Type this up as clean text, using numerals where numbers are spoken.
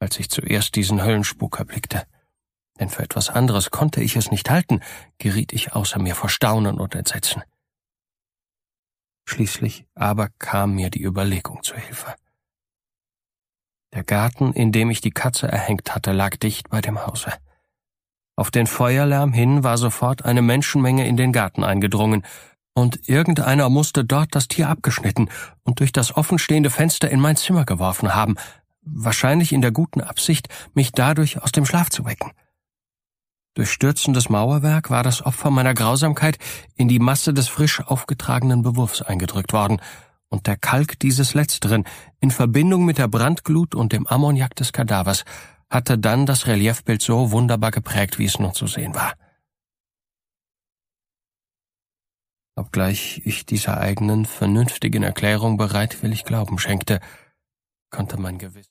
als ich zuerst diesen Höllenspuk erblickte. Denn für etwas anderes konnte ich es nicht halten, geriet ich außer mir vor Staunen und Entsetzen. Schließlich aber kam mir die Überlegung zu Hilfe. Der Garten, in dem ich die Katze erhängt hatte, lag dicht bei dem Hause. Auf den Feuerlärm hin war sofort eine Menschenmenge in den Garten eingedrungen, und irgendeiner musste dort das Tier abgeschnitten und durch das offenstehende Fenster in mein Zimmer geworfen haben, wahrscheinlich in der guten Absicht, mich dadurch aus dem Schlaf zu wecken. Durch stürzendes Mauerwerk war das Opfer meiner Grausamkeit in die Masse des frisch aufgetragenen Bewurfs eingedrückt worden, und der Kalk dieses Letzteren, in Verbindung mit der Brandglut und dem Ammoniak des Kadavers, hatte dann das Reliefbild so wunderbar geprägt, wie es nun zu sehen war. Obgleich ich dieser eigenen, vernünftigen Erklärung bereitwillig Glauben schenkte, konnte mein Gewissen